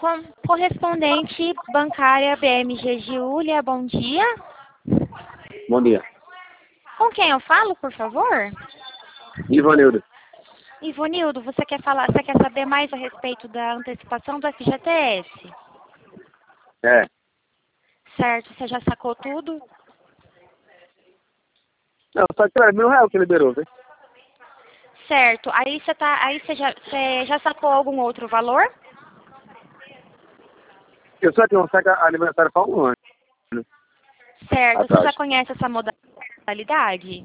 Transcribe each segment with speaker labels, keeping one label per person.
Speaker 1: Correspondente bancária BMG Giulia, bom dia.
Speaker 2: Bom dia.
Speaker 1: Com quem eu falo, por favor?
Speaker 2: Ivanildo.
Speaker 1: Ivonildo, você quer saber mais a respeito da antecipação do FGTS?
Speaker 2: É.
Speaker 1: Certo, você já sacou tudo?
Speaker 2: Não, só que era R$ 1.000 que liberou, viu?
Speaker 1: Certo, aí você já sacou algum outro valor?
Speaker 2: Eu só tinha um saco aniversário para um ano.
Speaker 1: Certo, você
Speaker 2: Atrás.
Speaker 1: já conhece essa modalidade?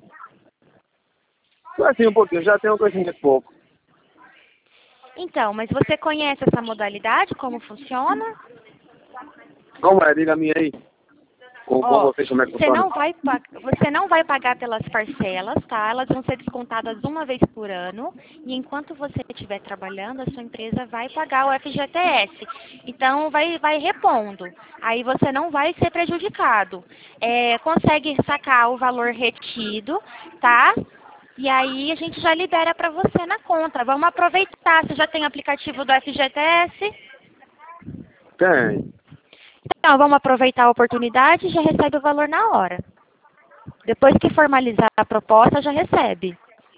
Speaker 2: Só assim um pouquinho, já tenho um conhecimento pouco.
Speaker 1: Então, mas você conhece essa modalidade, como funciona?
Speaker 2: Como é? Diga a mim aí. Com vocês como é que
Speaker 1: Você
Speaker 2: funciona?
Speaker 1: não vai pagar pelas parcelas, tá? Elas vão ser descontadas uma vez por ano. E enquanto você estiver trabalhando, a sua empresa vai pagar o FGTS. Então, vai repondo. Aí você não vai ser prejudicado. Consegue sacar o valor retido, tá? E aí a gente já libera para você na conta. Vamos aproveitar. Você já tem aplicativo do FGTS?
Speaker 2: Tem.
Speaker 1: Então, vamos aproveitar a oportunidade e já recebe o valor na hora. Depois que formalizar a proposta, já recebe.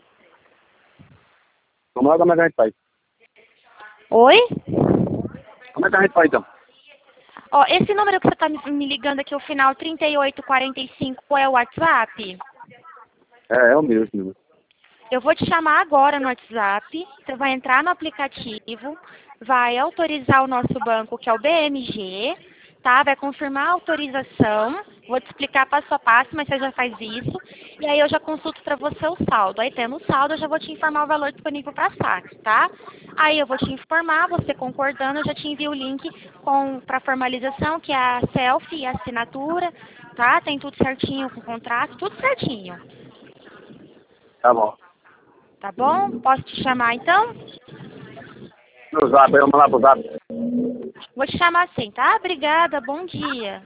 Speaker 2: Vamos lá, como é que a gente faz?
Speaker 1: Oi?
Speaker 2: Como é que a gente faz então?
Speaker 1: Ó, esse número que você está me ligando aqui, o final 3845, é o WhatsApp?
Speaker 2: É o mesmo.
Speaker 1: Eu vou te chamar agora no WhatsApp. Você vai entrar no aplicativo, vai autorizar o nosso banco, que é o BMG, tá? Vai confirmar a autorização. Vou te explicar passo a passo, mas você já faz isso. E aí eu já consulto para você o saldo. Aí tendo o saldo, eu já vou te informar o valor disponível para saque, tá? Aí eu vou te informar, você concordando, eu já te envio o link para formalização, que é a selfie e a assinatura, tá? Tem tudo certinho com o contrato, tudo certinho.
Speaker 2: Tá bom.
Speaker 1: Tá bom? Posso te chamar então?
Speaker 2: No zap, vamos lá pro zap.
Speaker 1: Vou te chamar assim, tá? Obrigada, bom dia.